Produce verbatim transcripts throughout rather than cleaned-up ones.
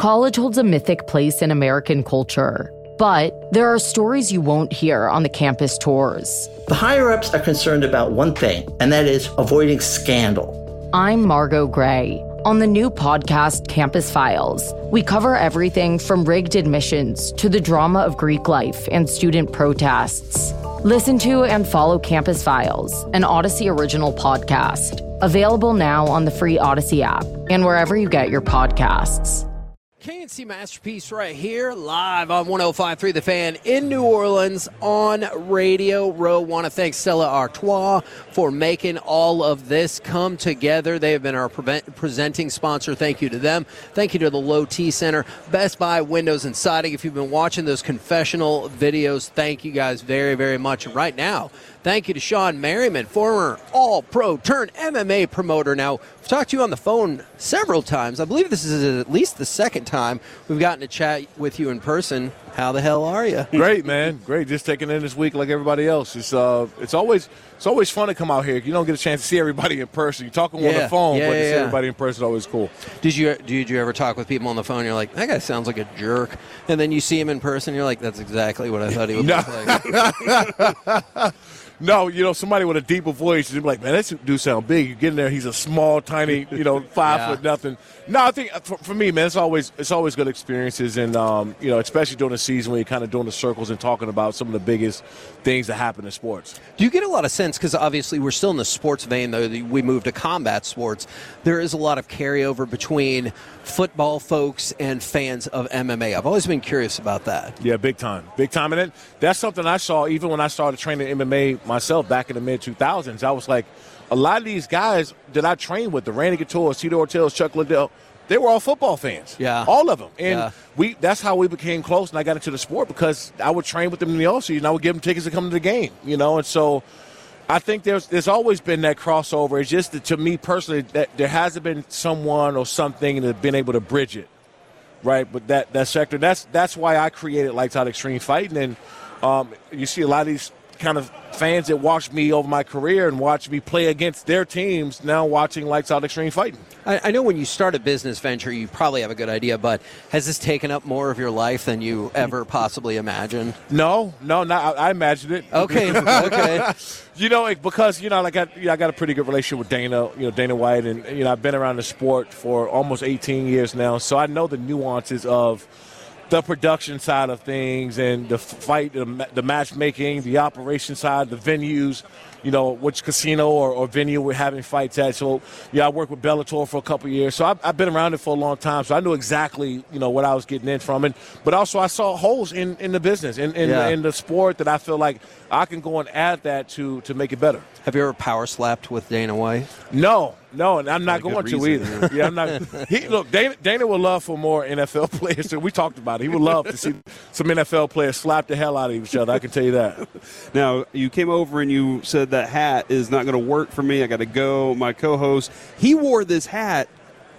college holds a mythic place in American culture. But there are stories you won't hear on the campus tours. The higher-ups are concerned about one thing, and that is avoiding scandal. I'm Margot Gray. On the new podcast, Campus Files, we cover everything from rigged admissions to the drama of Greek life and student protests. Listen to and follow Campus Files, an Odyssey original podcast. Available now on the free Odyssey app and wherever you get your podcasts. K N C Masterpiece right here, live on one oh five point three The Fan in New Orleans on Radio Row. Want to thank Stella Artois for making all of this come together. They have been our pre- presenting sponsor. Thank you to them. Thank you to the Low T Center, Best Buy Windows and Siding. If you've been watching those confessional videos, thank you guys very, very much. And right now, thank you to Sean Merriman, former All-Pro turned M M A promoter. Now, I've talked to you on the phone several times. I believe this is at least the second time we've gotten to chat with you in person. How the hell are you? Great, man. Great. Just taking in this week like everybody else. It's uh, it's always it's always fun to come out here. You don't get a chance to see everybody in person. You're talking yeah, on the phone, yeah, but yeah, to see yeah. everybody in person is always cool. Did you did you ever talk with people on the phone? And you're like, that guy sounds like a jerk, and then you see him in person. You're like, that's exactly what I thought he would look like. No, you know, somebody with a deeper voice, you'd be like, man, that dude sound big. You get in there, he's a small, tiny, you know, five yeah. foot nothing. No, I think for, for me, man, it's always it's always good experiences, and um, you know, especially during the season when you're kind of doing the circles and talking about some of the biggest things that happen in sports. Do you get a lot of sense, because obviously we're still in the sports vein, though we moved to combat sports, there is a lot of carryover between football folks and fans of M M A. I've always been curious about that. Yeah, big time. Big time. And then that's something I saw even when I started training M M A myself back in the mid two thousands. I was like, a lot of these guys that I trained with, the Randy Couture, Tito Ortiz, Chuck Liddell, they were all football fans. Yeah. All of them. And yeah. we that's how we became close, and I got into the sport because I would train with them in the offseason. I would give them tickets to come to the game, you know. And so I think there's there's always been that crossover. It's just that, to me personally, that there hasn't been someone or something that's been able to bridge it, right? But that, that sector, that's that's why I created Lights Out Extreme Fighting. And um, you see a lot of these kind of fans that watched me over my career and watched me play against their teams now watching Lights Out Extreme Fighting. I, I know when you start a business venture, you probably have a good idea, but has this taken up more of your life than you ever possibly imagined? No, no, not, I, I imagined it. Okay, okay. You know, because, you know, like I, you know, I got a pretty good relationship with Dana, you know, Dana White, and, you know, I've been around the sport for almost eighteen years now, so I know the nuances of the production side of things and the fight, the, the matchmaking, the operation side, the venues, you know, which casino or, or venue we're having fights at. So, yeah, I worked with Bellator for a couple of years. So I've, I've been around it for a long time. So I knew exactly, you know, what I was getting in from it. But also I saw holes in, in the business, in, in, yeah. in the sport that I feel like I can go and add that to to make it better. Have you ever power slapped with Dana White? No, no, and I'm not Not a going good to reason, either. Yeah, I'm not. He, look, Dana, Dana would love for more N F L players. So we talked about it. He would love to see some N F L players slap the hell out of each other. I can tell you that. Now, you came over and you said that hat is not going to work for me. I got to go. My co-host, he wore this hat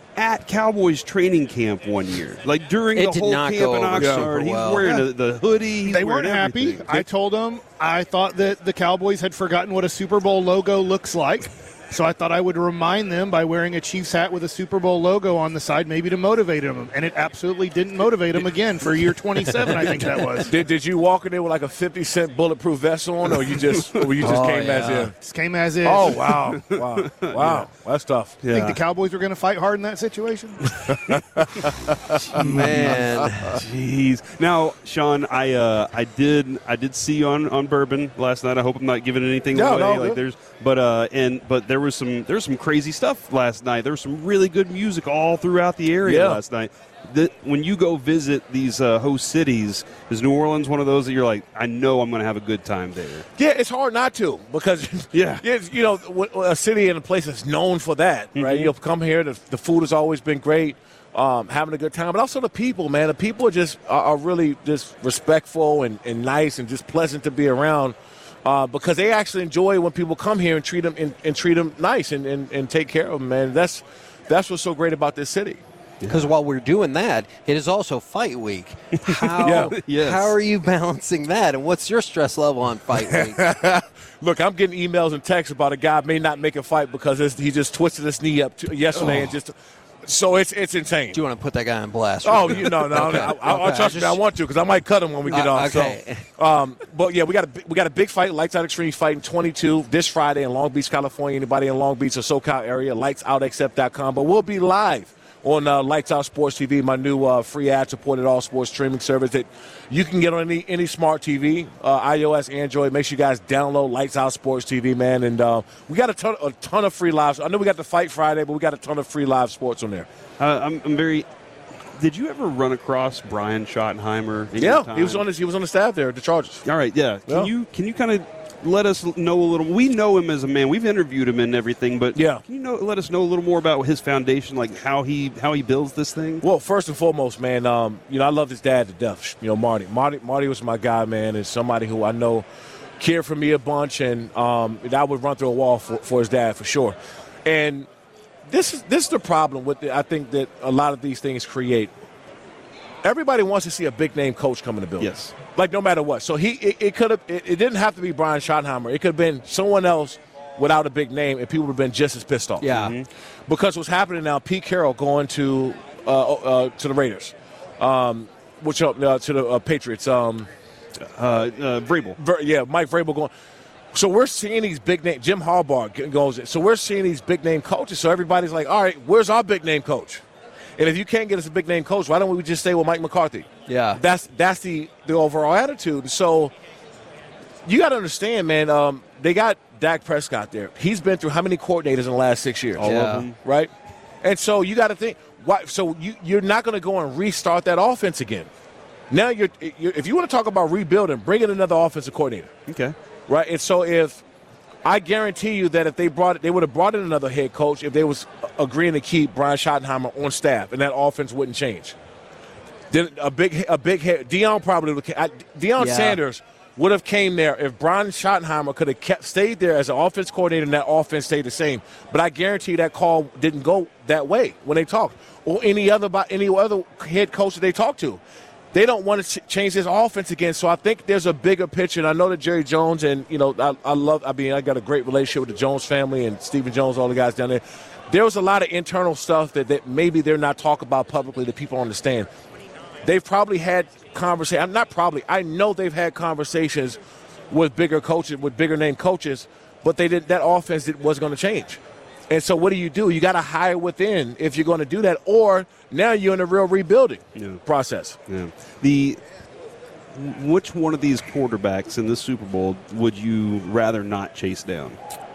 at Cowboys training camp one year. Like during It the did whole not camp go in over Oxnard. super He's well. wearing Yeah. the, the hoodie. He's They wearing weren't happy. everything. I told them I thought that the Cowboys had forgotten what a Super Bowl logo looks like. So I thought I would remind them by wearing a Chiefs hat with a Super Bowl logo on the side, maybe to motivate them. And it absolutely didn't motivate them again for year twenty-seven, I think that was. Did Did you walk in there with like a fifty cent bulletproof vest on, or you just or you just Oh, came yeah. as is? Just came as is. Oh wow, wow, wow, that's tough. I think the Cowboys were going to fight hard in that situation. Man. Jeez. Now, Sean, I uh, I did I did see you on, on Bourbon last night. I hope I'm not giving anything No, away. no, like good. there's but uh and but there was some there was some crazy stuff last night. There was some really good music all throughout the area Yeah. last night. The, when you go visit these uh, host cities, is New Orleans one of those that you're like, I know I'm going to have a good time there? Yeah, it's hard not to because Yeah. it's, you know, w- a city and a place that's known for that, right? Mhm. You'll come here, the, the food has always been great, um, having a good time, but also the people, man. The people are just are, are really just respectful and, and nice and just pleasant to be around. Uh, because they actually enjoy when people come here and treat them and, and treat them nice and, and, and take care of them, man. That's that's what's so great about this city. Because while we're doing that, it is also fight week. How, Yeah. Yes. how are you balancing that? And what's your stress level on fight week? Look, I'm getting emails and texts about a guy may not make a fight because his, he just twisted his knee up to, yesterday and just So it's it's insane. Do you want to put that guy on blast? Oh, you know, no, okay. no, I, I, I okay. trust me. I want to because I might cut him when we get Uh, off. okay. So, um, but yeah, we got a we got a big fight. Lights Out Extreme fighting twenty-two this Friday in Long Beach, California. Anybody in Long Beach or SoCal area, lights out accept dot com. But we'll be live on uh, Lights Out Sports T V, my new uh, free ad-supported all-sports streaming service that you can get on any any smart T V, uh, iOS, Android. Make sure you guys download Lights Out Sports T V, man. And uh, we got a ton, a ton of free lives. I know we got the fight Friday, but we got a ton of free live sports on there. Uh, I'm, I'm very. Did you ever run across Brian Schottenheimer? In Yeah, your time? he was on his, he was on the staff there at the Chargers. All right, yeah. Can Yeah. you can you kind of let us know a little? We know him as a man. We've interviewed him and everything, but Yeah. can you know let us know a little more about his foundation, like how he how he builds this thing? Well, first and foremost, man, um, you know, I love his dad to death. You know, Marty. Marty, Marty was my guy, man, and somebody who I know cared for me a bunch, and um, I would run through a wall for, for his dad for sure. And this is this is the problem with it. I think that a lot of these things create. Everybody wants to see a big name coach come in the building. Yes. Like no matter what. So he it, it could have it, it didn't have to be Brian Schottenheimer. It could have been someone else without a big name, and people would have been just as pissed off. Yeah. Mm-hmm. Because what's happening now, Pete Carroll going to uh, uh, to the Raiders, um, which uh, to the uh, Patriots. Um, Uh, uh, Vrabel. Ver- yeah, Mike Vrabel going. So we're seeing these big name. Jim Harbaugh g- goes. So we're seeing these big name coaches. So everybody's like, all right, where's our big name coach? And if you can't get us a big name coach, why don't we just stay with Mike McCarthy? Yeah. That's that's the, the overall attitude. So you got to understand, man, um, they got Dak Prescott there. He's been through how many coordinators in the last six years? All Yeah. of them. Right? And so you got to think, why, so you, you're not going to go and restart that offense again. Now, you're, you're if you want to talk about rebuilding, bring in another offensive coordinator. Okay. Right? And so if I guarantee you that if they brought they would have brought in another head coach if they was agreeing to keep Brian Schottenheimer on staff, and that offense wouldn't change. Then a big a big head Deion probably would have, Deion Yeah. Sanders would have came there if Brian Schottenheimer could have kept stayed there as an offense coordinator and that offense stayed the same. But I guarantee you that call didn't go that way when they talked, or any other any other head coach that they talked to. They don't want to ch- change this offense again. So I think there's a bigger picture. And I know that Jerry Jones and, you know, I, I love, I mean, I got a great relationship with the Jones family and Stephen Jones, all the guys down there. There was a lot of internal stuff that, that maybe they're not talking about publicly that people understand. They've probably had conversations, not probably, I know they've had conversations with bigger coaches, with bigger name coaches, but they did that offense it wasn't going to change. And so what do you do? You got to hire within if you're going to do that, or now you're in a real rebuilding Yeah. process. Yeah. The which one of these quarterbacks in the Super Bowl would you rather not chase down?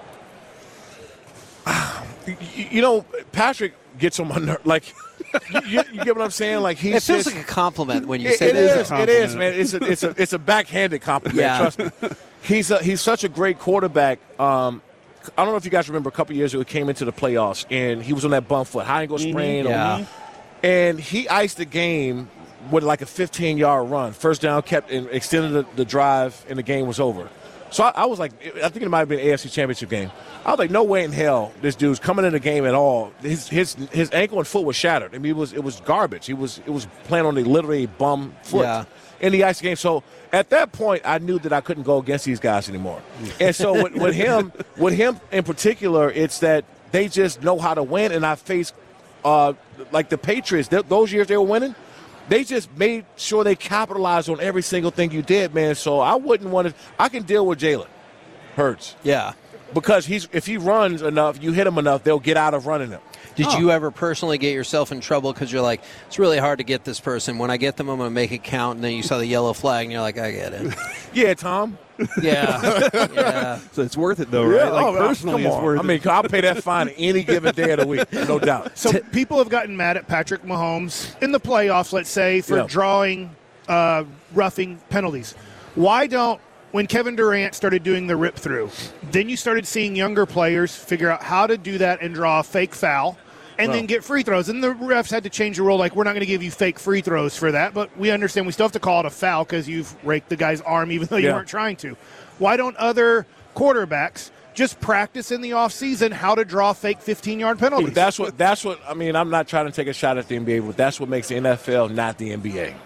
You, you know, Patrick gets on my nerve. Like, you, you get what I'm saying? Like he's It feels just, like a compliment when you It, say it that. is. It is, man. It's a it's a it's a backhanded compliment. Yeah. Trust me. He's a, he's such a great quarterback. Um, I don't know if you guys remember a couple years ago, he came into the playoffs and he was on that bum foot, high ankle sprain. Yeah. And he iced the game with like a fifteen-yard run. First down, kept and extended the, the drive, and the game was over. So I, I was like, I think it might have been an A F C Championship game. I was like, no way in hell this dude's coming in the game at all. His his his ankle and foot was shattered. I mean, it was it was garbage. He was it was playing on a literally bum foot Yeah. in the ice game. So at that point, I knew that I couldn't go against these guys anymore. And so with, with him, with him in particular, it's that they just know how to win. And I faced uh, like the Patriots. Th- those years they were winning, they just made sure they capitalized on every single thing you did, man. So I wouldn't want to. I can deal with Jalen Hurts Yeah. because he's if he runs enough, you hit him enough, they'll get out of running him. Did Oh. you ever personally get yourself in trouble because you're like, it's really hard to get this person. When I get them, I'm going to make it count. And then you saw the yellow flag, and you're like, I get it. Yeah, Tom. Yeah. Yeah. So it's worth it, though, right? Like, oh, personally, come it's on. worth I mean, I'll pay that fine any given day of the week, no doubt. So people have gotten mad at Patrick Mahomes in the playoffs, let's say, for Yeah. drawing uh, roughing penalties. Why don't, when Kevin Durant started doing the rip through, then you started seeing younger players figure out how to do that and draw a fake foul and Well. then get free throws. And the refs had to change the rule, like, we're not going to give you fake free throws for that, but we understand we still have to call it a foul because you've raked the guy's arm even though you Yeah. weren't trying to. Why don't other quarterbacks just practice in the offseason how to draw fake fifteen-yard penalties? That's what. That's what. I mean, I'm not trying to take a shot at the N B A, but that's what makes the N F L not the N B A.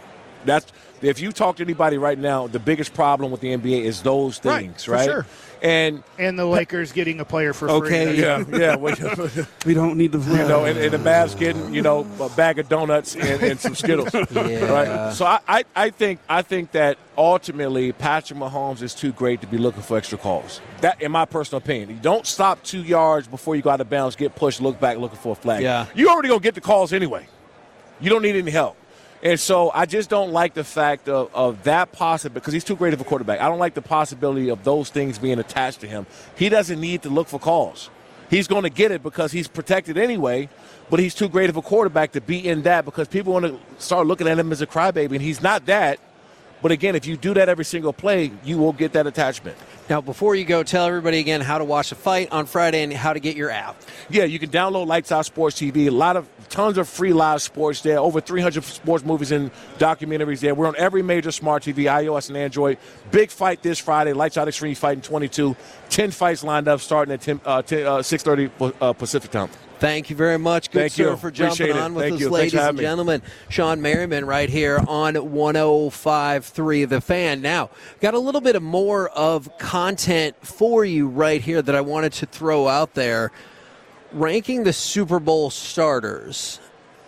That's if you talk to anybody right now, the biggest problem with the N B A is those things, right? right? For sure. And and the Lakers getting a player for okay, free. yeah, yeah. We, we don't need to, you know, and, and the Mavs getting, you know, a bag of donuts and, and some Skittles, Yeah. right? So I, I, I think I think that ultimately Patrick Mahomes is too great to be looking for extra calls. That, in my personal opinion, you don't stop two yards before you go out of bounds, get pushed, look back, looking for a flag. Yeah. You already gonna get the calls anyway. You don't need any help. And so I just don't like the fact of, of that possibility, because he's too great of a quarterback. I don't like the possibility of those things being attached to him. He doesn't need to look for calls. He's going to get it because he's protected anyway, but he's too great of a quarterback to be in that, because people want to start looking at him as a crybaby, and he's not that. But again, if you do that every single play, you will get that attachment. Now, before you go, tell everybody again how to watch the fight on Friday and how to get your app. Yeah, you can download Lights Out Sports T V. A lot of tons of free live sports there. Over three hundred sports movies and documentaries there. We're on every major smart T V, iOS and Android. Big fight this Friday. Lights Out Extreme Fighting twenty-two. Ten fights lined up starting at ten, uh, ten, uh, six thirty uh, Pacific time. Thank you very much. Good Thank sir you. for jumping Appreciate it. on with Thank us, you. Thanks ladies for and having me. gentlemen. Sean Merriman right here on one oh five point three The Fan. Now, got a little bit of more of content for you right here that I wanted to throw out there. Ranking the Super Bowl starters.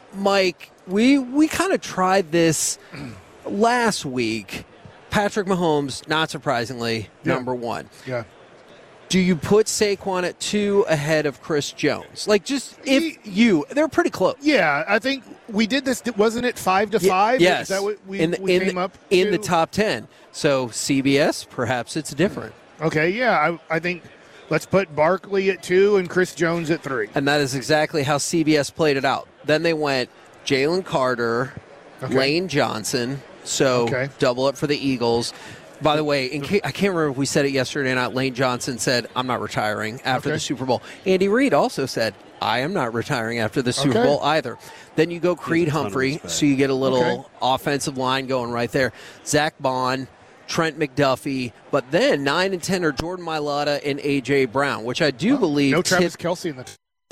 Mike, we we kind of tried this last week. Patrick Mahomes, not surprisingly, Yeah. number one. Yeah. Do you put Saquon at two ahead of Chris Jones? Like, just if you, they're pretty close. Yeah, I think we did this. Wasn't it five to Ye- five? Yes. Is that what we, in the, we in came the, up in to? the top ten. So C B S, perhaps it's different. Okay, yeah, I, I think let's put Barkley at two and Chris Jones at three. And that is exactly how C B S played it out. Then they went Jalen Carter, Okay. Lane Johnson. So Okay. double up for the Eagles. By the way, in case, I can't remember if we said it yesterday or not. Lane Johnson said, I'm not retiring after Okay. the Super Bowl. Andy Reid also said, I am not retiring after the Super Okay. Bowl either. Then you go Creed a ton of Humphrey, respect. so you get a little Okay. offensive line going right there. Zach Bond, Trent McDuffie, but then nine and ten are Jordan Mailata and A J Brown, which I do believe No Travis tip- Kelce in the.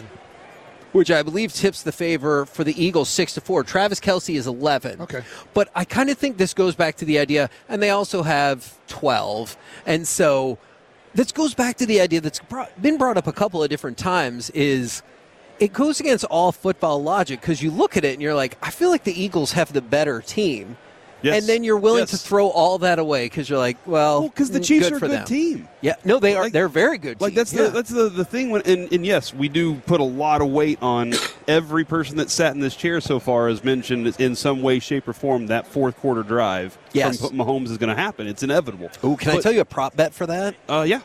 which I believe tips the favor for the Eagles six to four. Travis Kelce is eleven. Okay. But I kind of think this goes back to the idea, and they also have twelve. And so this goes back to the idea that's brought, been brought up a couple of different times is it goes against all football logic, because you look at it and you're like, I feel like the Eagles have the better team. Yes. And then you're willing Yes. to throw all that away because you're like, well, Well, because the mm, Chiefs good are a for good them. team. Yeah, no, they are. Like- they're very good. Like team. that's Yeah. the that's the, the thing. When and, and yes, we do put a lot of weight on every person that sat in this chair so far has mentioned in some way, shape, or form that fourth quarter drive Yes. from Mahomes is going to happen. It's inevitable. Ooh, can I But, tell you a prop bet for that? Uh, yeah.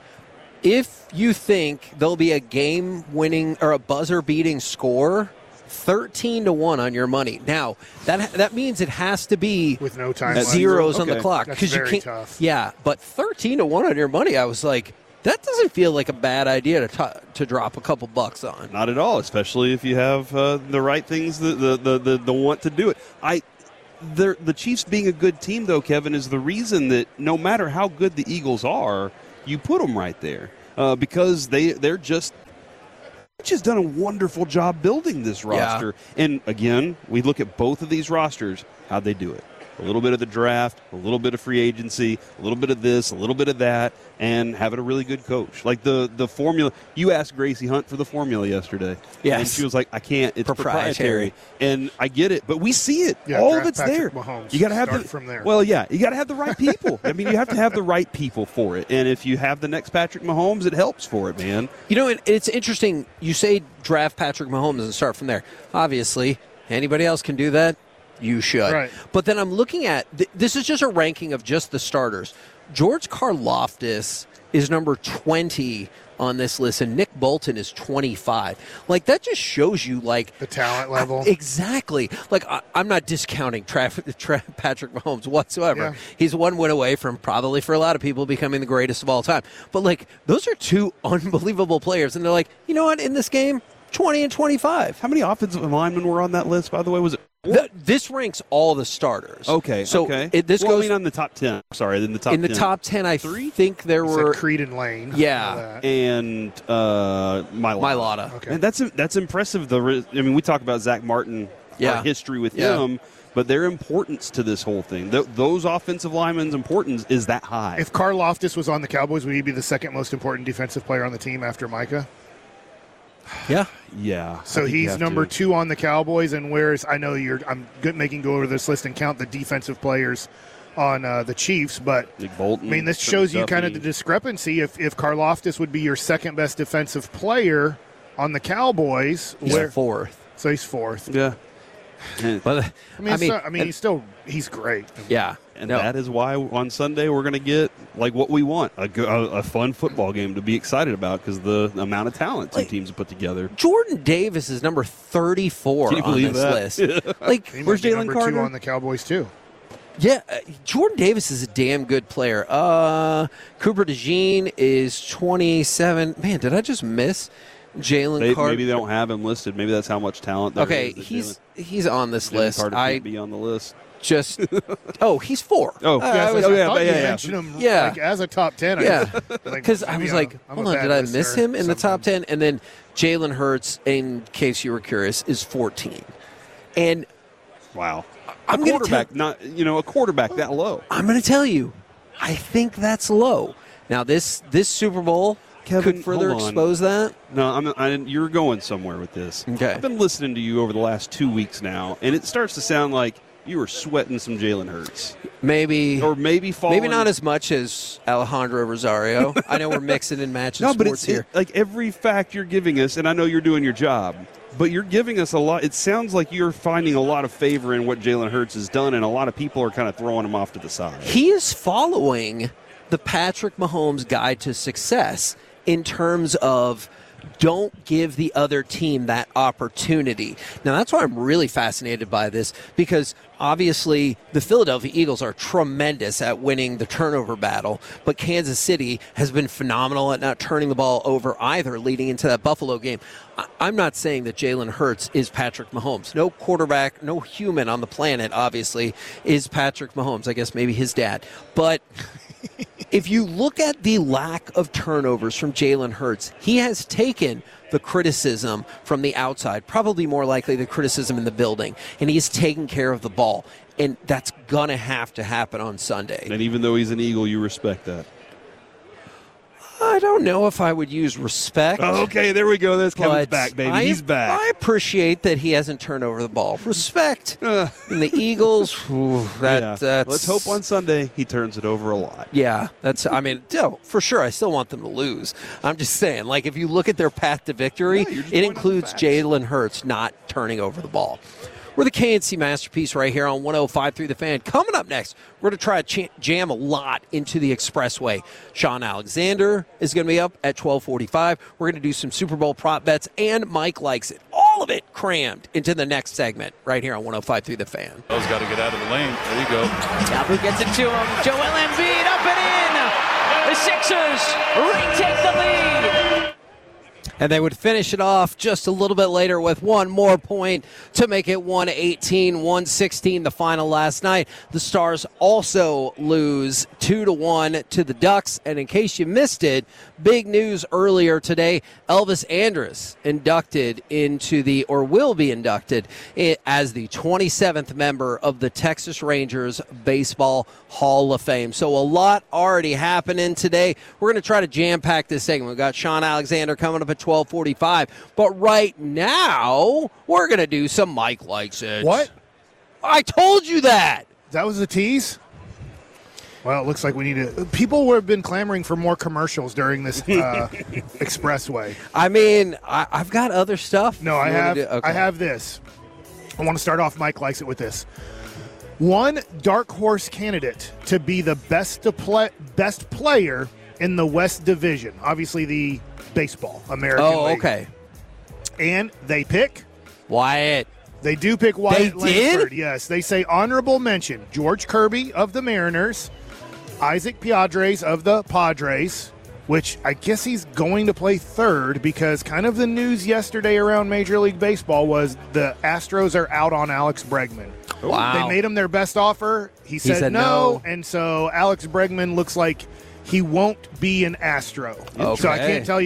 If you think there'll be a game-winning or a buzzer-beating score, thirteen to one on your money. Now that that means it has to be With no time That's left. zeros on the Okay. clock That's you very can't. tough. Yeah, but thirteen to one on your money, I was like, that doesn't feel like a bad idea to t- to drop a couple bucks on. Not at all, especially if you have uh, the right things, the the, the the the want to do it. I, the the Chiefs being a good team, though, Kevin, is the reason that no matter how good the Eagles are, you put them right there uh, because they they're just just done a wonderful job building this roster. And again, we look at both of these rosters, how'd they do it? A little bit of the draft, a little bit of free agency, a little bit of this, a little bit of that, and having a really good coach. Like the the formula, you asked Gracie Hunt for the formula yesterday. Yes. And she was like, I can't, it's Proprietary. proprietary. And I get it, but we see it. Yeah, All of draft it's Patrick there. Mahomes. You got to have Start the, from there. Well, yeah, you got to have the right people. I mean, you have to have the right people for it. And if you have the next Patrick Mahomes, it helps for it, man. You know, it, it's interesting. You say draft Patrick Mahomes and start from there. Obviously, anybody else can do that. You should. Right. But then I'm looking at th- this is just a ranking of just the starters. George Karlaftis is number twenty on this list, and Nick Bolton is twenty-five. Like, that just shows you, like, The talent level. Exactly. Like, I, I'm not discounting Tra- Tra- Patrick Mahomes whatsoever. Yeah. He's one win away from probably for a lot of people becoming the greatest of all time. But, like, those are two unbelievable players. And they're like, you know what, in this game, twenty and twenty-five. How many offensive linemen were on that list, by the way? Was it The, this ranks all the starters. Okay, So okay. It, this well, goes I mean, on the top ten. Sorry, in the top in the ten. top ten. I Three? think there You were said Creed and Lane. Yeah. Know that. and uh, Mailata. Mailata. Okay. And that's that's impressive. The re- I mean, we talk about Zach Martin, Yeah. our history with Yeah. him, but their importance to this whole thing, th- those offensive linemen's importance is that high. If Karlaftis was on the Cowboys, would he be the second most important defensive player on the team after Micah? Yeah. Yeah. So he's number to. two on the Cowboys, and where's I know you're I'm good making go over this list and count the defensive players on uh, the Chiefs, but Nick Bolton, I mean this shows you kind of the discrepancy. If if Karlaftis would be your second best defensive player on the Cowboys, he's where, fourth. So he's fourth. Yeah. But I mean, I mean, so, I mean, he's still he's great. Yeah. And no. that is why on Sunday we're going to get like what we want, a, a, a fun football game to be excited about because the amount of talent two like, teams have put together. Jordan Davis is number thirty-four Can you on believe this that? list. Like, He Where's might be Jalen number Carter? two on the Cowboys too? yeah, uh, Jordan Davis is a damn good player. Uh, Cooper DeJean is twenty-seven. Man, did I just miss Jalen They, Carter? maybe they don't have him listed. Maybe that's how much talent there Okay, is that he's Jalen- he's on this Jalen list. Carter I can't be on the list. just oh, he's four. Oh, Uh, Yeah, I I, was- was, oh, I yeah, thought but you yeah, yeah. mentioned him Yeah. like, as a top ten. I Yeah, was, like, because I maybe was I'm- like, I'm hold a on, bad did I miss listener him in the top sometimes. ten? And then Jalen Hurts, in case you were curious, is fourteen. And Wow. I'm a gonna quarterback, tell- not you know, a quarterback that low. I'm going to tell you, I think that's low. Now, this this Super Bowl Kevin, could further hold on. expose that. No, I'm. I didn't, you're going somewhere with this. Okay. I've been listening to you over the last two weeks now, and it starts to sound like you were sweating some Jalen Hurts, Maybe or maybe falling. maybe not as much as Alejandro Rosario. I know we're mixing and matching No, but sports it's here. it, like every fact you're giving us, and I know you're doing your job, but you're giving us a lot. It sounds like you're finding a lot of favor in what Jalen Hurts has done, and a lot of people are kind of throwing him off to the side. He is following the Patrick Mahomes guide to success in terms of don't give the other team that opportunity. Now, that's why I'm really fascinated by this, because obviously the Philadelphia Eagles are tremendous at winning the turnover battle, but Kansas City has been phenomenal at not turning the ball over either leading into that Buffalo game. I- I'm not saying that Jalen Hurts is Patrick Mahomes. No quarterback, no human on the planet, obviously, is Patrick Mahomes. I guess maybe his dad. But if you look at the lack of turnovers from Jalen Hurts, he has taken the criticism from the outside, probably more likely the criticism in the building, and he's taken care of the ball. And that's going to have to happen on Sunday. And even though he's an Eagle, you respect that. I don't know if I would use respect. Oh, okay, there we go. That's Kevin's but back, baby. I, He's back. I appreciate that he hasn't turned over the ball. Respect. Uh, And the Eagles, whew, that, yeah. that's... Let's hope on Sunday he turns it over a lot. Yeah, that's, I mean, no, for sure, I still want them to lose. I'm just saying, like, if you look at their path to victory, Yeah, you're just it pointing out includes facts. Jalen Hurts not turning over the ball. We're the K N C Masterpiece right here on one oh five point three The Fan. Coming up next, we're going to try to ch- jam a lot into the Expressway. Sean Alexander is going to be up at twelve forty-five. We're going to do some Super Bowl prop bets, and Mike likes it. All of it crammed into the next segment right here on one oh five point three The Fan. Bell's got to get out of the lane. There you go. Tabu gets it to him. Joel Embiid up and in. The Sixers retake the lead. And they would finish it off just a little bit later with one more point to make it one eighteen one sixteen the final last night. The Stars also lose two to one to the Ducks. And in case you missed it, big news earlier today, Elvis Andrus inducted into the, or will be inducted as the twenty-seventh member of the Texas Rangers Baseball Hall of Fame. So a lot already happening today. We're going to try to jam-pack this segment. We've got Sean Alexander coming up at twelve forty-five. But right now, we're going to do some Mike Likes It. What? I told you that. That was the tease? Well, it looks like we need to. People have been clamoring for more commercials during this uh, expressway. I mean, I, I've got other stuff. No, if I you wanna have. do- okay. I have this. I want to start off. Mike likes it with this. One dark horse candidate to be the best to play, best player in the West Division. Obviously, the baseball American Oh, League. okay. And they pick. Wyatt. They do pick Wyatt They did? Langford. Yes, they say honorable mention: George Kirby of the Mariners, Isaac Piadres of the Padres, which I guess he's going to play third because kind of the news yesterday around Major League Baseball was the Astros are out on Alex Bregman. Wow. They made him their best offer. He said, said no, no. and so Alex Bregman looks like he won't be an Astro. So I Okay. can't tell you.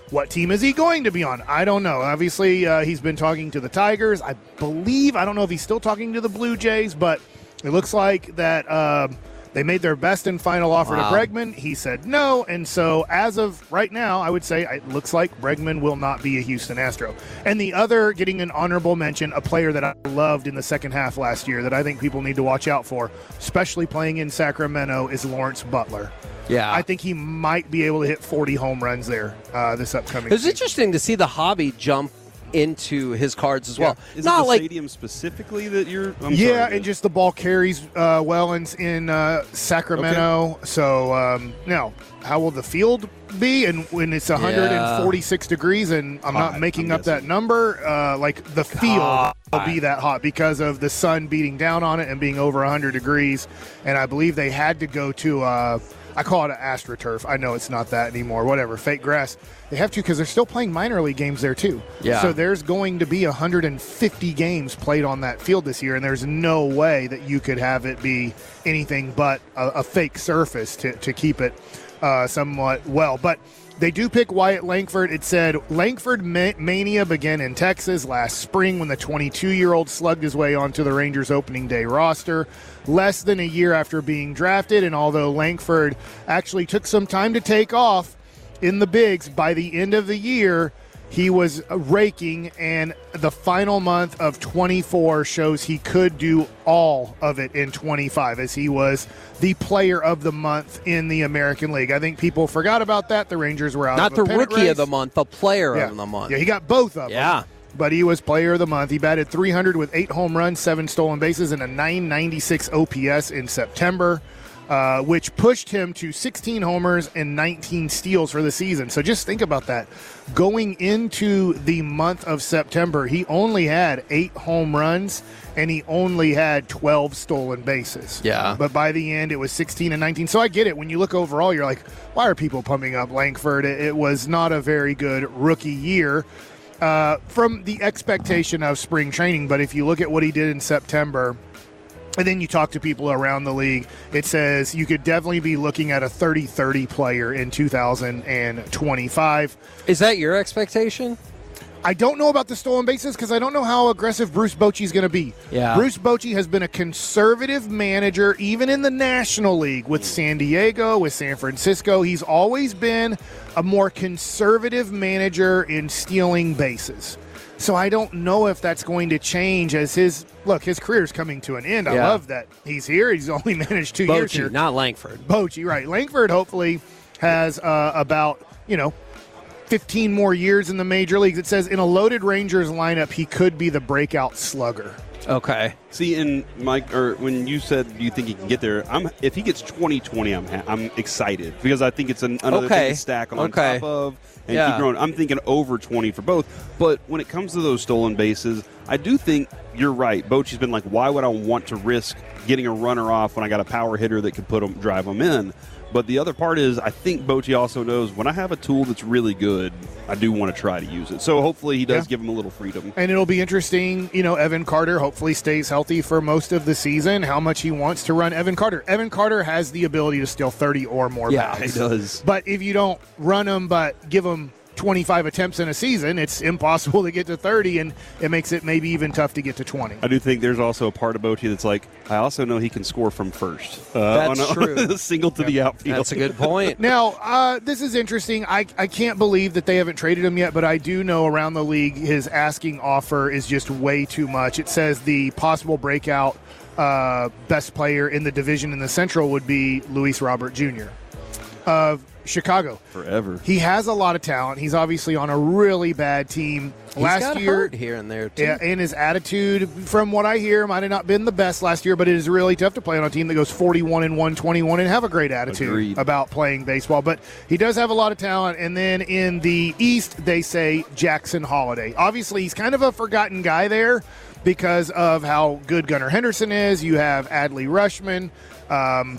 What team is he going to be on? I don't know. Obviously, uh, he's been talking to the Tigers. I believe, I don't know if he's still talking to the Blue Jays, but it looks like that uh, they made their best and final offer Wow. to Bregman. He said no, and so as of right now, I would say it looks like Bregman will not be a Houston Astro. And the other, getting an honorable mention, a player that I loved in the second half last year that I think people need to watch out for, especially playing in Sacramento, is Lawrence Butler. Yeah. I think he might be able to hit forty home runs there uh, this upcoming It was season. interesting to see the hobby jump into his cards as well. Is Not it the like stadium specifically that you're? I'm yeah, sorry, and just the ball carries uh, well in, in uh, Sacramento. Okay. So um, now, how will the field be? And when it's one hundred forty-six degrees, and I'm Hot, not making I'm up that guessing. number, uh, like the field will be that hot because of the sun beating down on it and being over one hundred degrees. And I believe they had to go to. Uh, I call it an AstroTurf. I know it's not that anymore. Whatever, fake grass. They have to because they're still playing minor league games there too. Yeah. So there's going to be one hundred fifty games played on that field this year, and there's no way that you could have it be anything but a, a fake surface to, to keep it uh, somewhat well. But they do pick Wyatt Langford. It said Langford ma- mania began in Texas last spring when the twenty-two-year-old slugged his way onto the Rangers opening day roster less than a year after being drafted. And although Langford actually took some time to take off in the bigs, by the end of the year, he was raking, and the final month of twenty-four shows he could do all of it in twenty-five, as he was the player of the month in the American League. I think people forgot about that. The Rangers were out not of the a pennant rookie race. of the month, the player Yeah. of the month. Yeah, he got both of Yeah. them. But he was player of the month. He batted three hundred with eight home runs, seven stolen bases, and a nine ninety-six O P S in September, uh, which pushed him to sixteen homers and nineteen steals for the season. So just think about that. Going into the month of September, he only had eight home runs, and he only had twelve stolen bases. Yeah. But by the end, it was sixteen and nineteen. So I get it. When you look overall, you're like, why are people pumping up Langford? It, it was not a very good rookie year. Uh, from the expectation of spring training, but if you look at what he did in September, and then you talk to people around the league, it says you could definitely be looking at a thirty thirty player in two thousand twenty-five. Is that your expectation? I don't know about the stolen bases because I don't know how aggressive Bruce Bochy is going to be. Yeah. Bruce Bochy has been a conservative manager, even in the National League, with San Diego, with San Francisco. He's always been a more conservative manager in stealing bases. So I don't know if that's going to change as his look. His career's coming to an end. I Yeah. love that he's here. He's only managed two years here. Bochy, not Langford. Bochy, right? Langford hopefully has uh, about you know. fifteen more years in the major leagues. It says in a loaded Rangers lineup, he could be the breakout slugger. Okay. See, and Mike, or when you said you think he can get there, I'm if he gets twenty twenty, I'm ha- I'm excited because I think it's an, another Okay. thing to stack on Okay. top of and Yeah. keep growing. I'm thinking over twenty for both. But when it comes to those stolen bases, I do think you're right. Bochy's been like, why would I want to risk getting a runner off when I got a power hitter that could put him, drive them in? But the other part is, I think Bochy also knows when I have a tool that's really good, I do want to try to use it. So hopefully he does Yeah. give him a little freedom. And it'll be interesting, you know, Evan Carter hopefully stays healthy for most of the season, how much he wants to run Evan Carter. Evan Carter has the ability to steal thirty or more Yeah, bags. He does. But if you don't run him but give him twenty-five attempts in a season, it's impossible to get to thirty, and it makes it maybe even tough to get to twenty. I do think there's also a part of Bochy that's like, I also know he can score from first. Uh, That's on a, true. On a single to the outfield. That's a good point. Now, uh, this is interesting. I, I can't believe that they haven't traded him yet, but I do know around the league his asking offer is just way too much. It says the possible breakout uh, best player in the division in the Central would be Luis Robert Junior of Chicago. Forever. He has a lot of talent. He's obviously on a really bad team. He's Last got year, hurt here and there, too. yeah, and his attitude, from what I hear, might have not been the best last year, but it is really tough to play on a team that goes forty-one and one twenty-one and have a great attitude Agreed. about playing baseball. But he does have a lot of talent. And then in the East, they say Jackson Holiday. Obviously, he's kind of a forgotten guy there because of how good Gunnar Henderson is. You have Adley Rutschman. Um,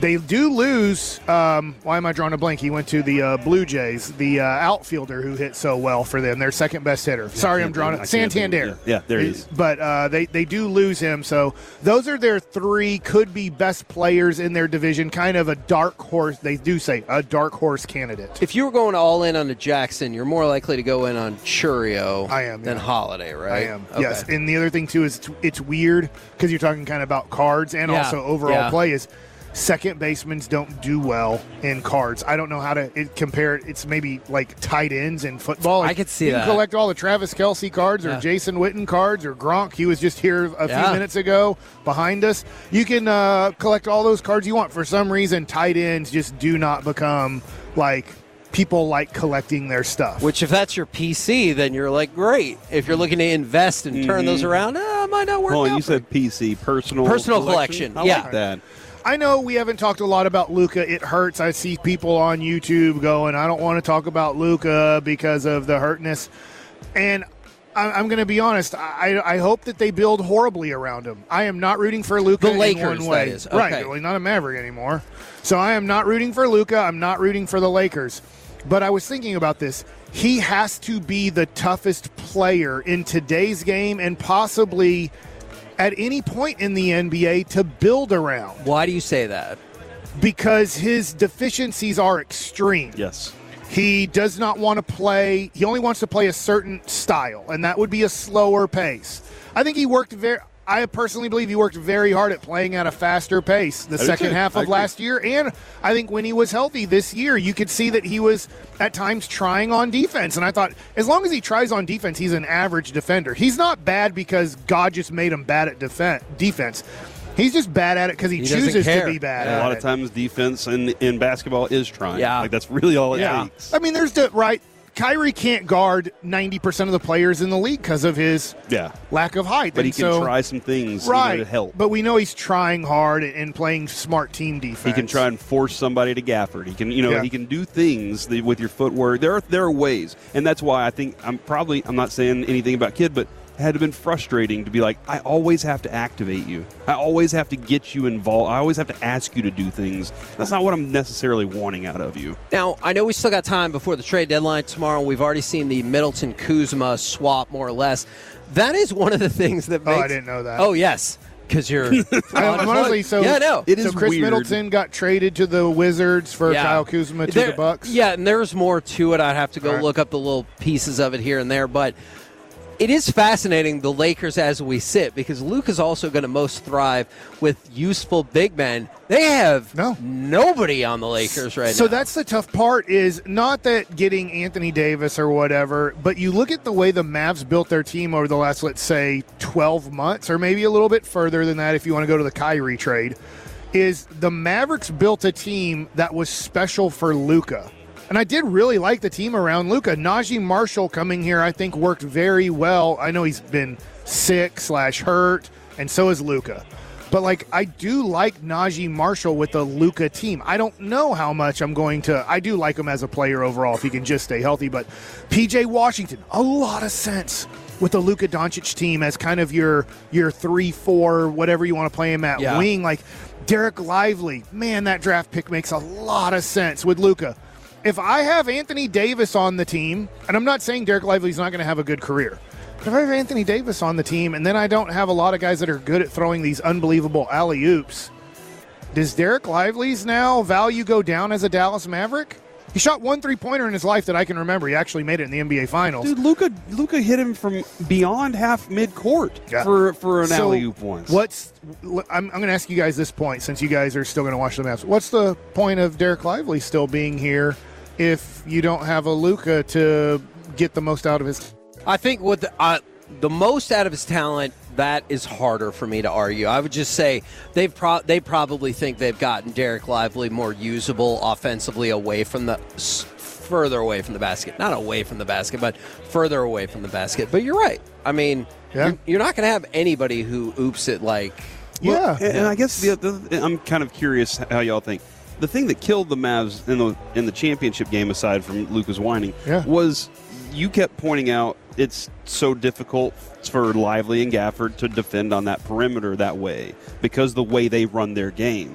They do lose. Um, why am I drawing a blank? He went to the uh, Blue Jays, the uh, outfielder who hit so well for them, their second best hitter. Sorry, I'm drawing it. Santander. Yeah, yeah, there he is. But uh, they, they do lose him. So those are their three could be best players in their division, kind of a dark horse. They do say a dark horse candidate. If you were going all in on a Jackson, you're more likely to go in on Churio I am, than yeah. Holiday, right? I am, Okay. yes. And the other thing, too, is it's, it's weird because you're talking kind of about cards and Yeah, also overall yeah. play is second basemen don't do well in cards. I don't know how to it, compare it. It's maybe like tight ends in football. Like, I could see you that. can collect all the Travis Kelce cards or Yeah. Jason Witten cards or Gronk. He was just here a Yeah. few minutes ago behind us. You can uh, collect all those cards you want. For some reason, tight ends just do not become like people like collecting their stuff. Which, if that's your P C, then you're like, great. If you're looking to invest and turn those around, eh, it might not work Well, out you for said P C, personal Personal collection, I yeah. like that. I know we haven't talked a lot about Luka. It hurts. I see people on YouTube going, I don't want to talk about Luka because of the hurtness. And I- I'm going to be honest. I, I hope that they build horribly around him. I am not rooting for Luka The in Lakers, one way. that is. Right. Okay. Well, he's not a Maverick anymore. So I am not rooting for Luka. I'm not rooting for the Lakers. But I was thinking about this. He has to be the toughest player in today's game and possibly at any point in the N B A to build around Why do you say that? because his deficiencies are extreme. Yes. He does not want to play. He only wants to play a certain style, and that would be a slower pace. I think he worked very. I personally believe he worked very hard at playing at a faster pace the do second too. half I of agree. last year, and I think when he was healthy this year, you could see that he was at times trying on defense. And I thought, as long as he tries on defense, he's an average defender. He's not bad because God just made him bad at defen- defense. He's just bad at it because he, He doesn't chooses to care. be bad A at lot it. of times, defense in in basketball is trying. Yeah. Like that's really all it Yeah. takes. I mean, there's the right. Kyrie can't guard ninety percent of the players in the league because of his Yeah. lack of height. But he And can so, try some things right, you know, to help. But we know he's trying hard and playing smart team defense. He can try and force somebody to Gafford. He can, you know, Yeah. he can do things that, with your footwork. There are there are ways, and that's why I think I'm probably I'm not saying anything about Kidd, but it had to been frustrating to be like, I always have to activate you. I always have to get you involved. I always have to ask you to do things. That's not what I'm necessarily wanting out of you. Now, I know we still got time before the trade deadline tomorrow. We've already seen the Middleton-Kuzma swap, more or less. That is one of the things that Oh, makes... I didn't know that. Oh, yes, because you're... I, I'm honestly so. Yeah, no. It is so Chris weird. Middleton got traded to the Wizards for Yeah. Kyle Kuzma to There- the Bucks. Yeah, and there's more to it. I'd have to go All right. look up the little pieces of it here and there, but it is fascinating, the Lakers as we sit, because Luke is also going to most thrive with useful big men. They have No. nobody on the Lakers right So now. that's the tough part is not that getting Anthony Davis or whatever, but you look at the way the Mavs built their team over the last, let's say, twelve months, or maybe a little bit further than that if you want to go to the Kyrie trade, is the Mavericks built a team that was special for Luka. And I did really like the team around Luka. Najee Marshall coming here, I think, worked very well. I know he's been sick slash hurt, and so is Luka. But, like, I do like Najee Marshall with the Luka team. I don't know how much I'm going to – I do like him as a player overall if he can just stay healthy. But P J Washington, a lot of sense with the Luka Doncic team as kind of your your three four, whatever you want to play him at, Yeah. wing. Like, Derek Lively, man, that draft pick makes a lot of sense with Luka. If I have Anthony Davis on the team, and I'm not saying Derek Lively's not going to have a good career, but if I have Anthony Davis on the team and then I don't have a lot of guys that are good at throwing these unbelievable alley-oops, does Derek Lively's now value go down as a Dallas Maverick? He shot one three-pointer in his life that I can remember. He actually made it in the N B A Finals. Dude, Luka Luka hit him from beyond half midcourt Yeah. for for an So alley oop once. What's I'm, I'm going to ask you guys this point since you guys are still going to watch the Mavs. What's the point of Derek Lively still being here if you don't have a Luka to get the most out of his? I think with the, uh, the most out of his talent, that is harder for me to argue. I would just say they've pro- they probably think they've gotten Derek Lively more usable offensively away from the s- further away from the basket, not away from the basket, but further away from the basket. But you're right. I mean, Yeah. you're, you're not going to have anybody who oops it like. Yeah. and, and I guess the, the, I'm kind of curious how y'all think. The thing that killed the Mavs in the in the championship game, aside from Luka's whining, Yeah. was you kept pointing out it's so difficult for Lively and Gafford to defend on that perimeter that way because the way they run their game.